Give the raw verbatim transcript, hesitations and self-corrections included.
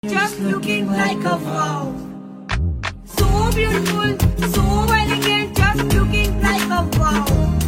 just looking like a wow. So beautiful, so elegant, just looking like a wow.